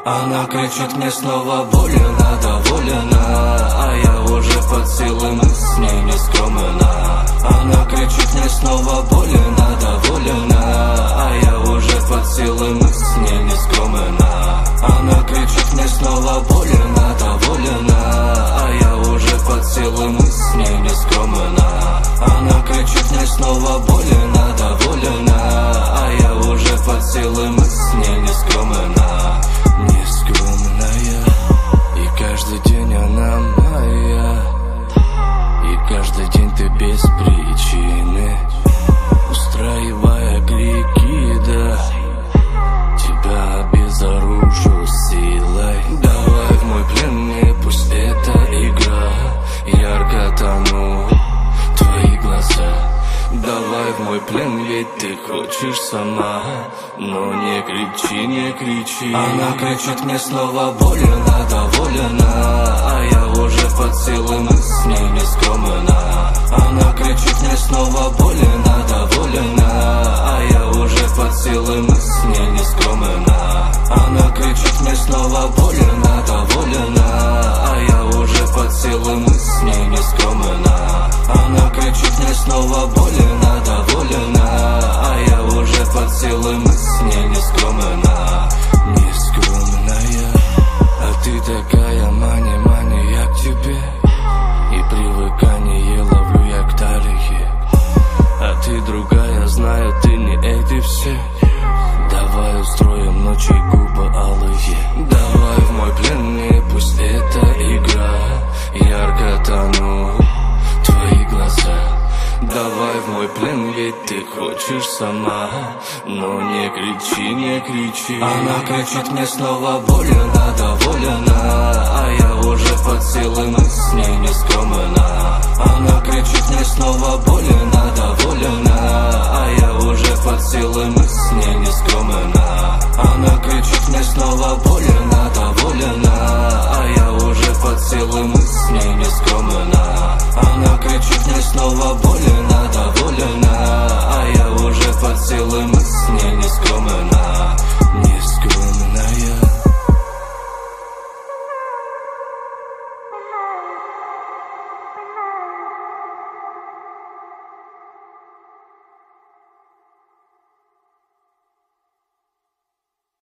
Она кричит мне снова больно, довольна, а я уже под силой, мы с ней не скромна. Она кричит мне снова больно, довольна, а я уже под силой, мы с ней не скромна. Она кричит мне снова больно, довольна, а я уже под силой, мы с ней не скромна. Она кричит мне снова больно, довольна, а я уже под силой, мы с ней не скромна. Нескромная, и каждый день она моя, и каждый день ты без причины, устраивая крики, да, тебя обезоружу силой. Давай в мой плен, не пусть эта игра, ярко тону твои глаза. Давай в мой плен, ведь ты хочешь сама, но не кричи, не кричи. Она кричит мне снова больно, довольна, а я уже под силой, мы с ней не скромна. Она кричит мне снова больно, довольна, а я уже под силой, мы с ней не скромна. Она кричит мне снова больно, довольна, а я уже под силой, мы с ней не скромна. Она кричит мне снова больно, довольна, а я уже под силой, мы с ней не скромна. Нескромная, а ты такая мани, я к тебе, и привыкание ловлю я к талии. А ты другая, знаю, ты не эти все. Давай устроим ночи губы алые. Давай в мой плен, не пусть эта игра, ярко тону твои глаза. Давай в мой плен, ведь ты хочешь сама, но не кричи, не кричи. Она кричит мне снова больно, довольна, а я уже под силой, мы с ней не скромна. Она кричит мне снова больно, довольна, а я уже под силой, мы с ней не скромна. Она кричит мне снова больно, довольна, а я уже под силой, мы с ней не скромна. Она кричит мне снова больно, довольна, а я уже под силой, мы с ней не скромна.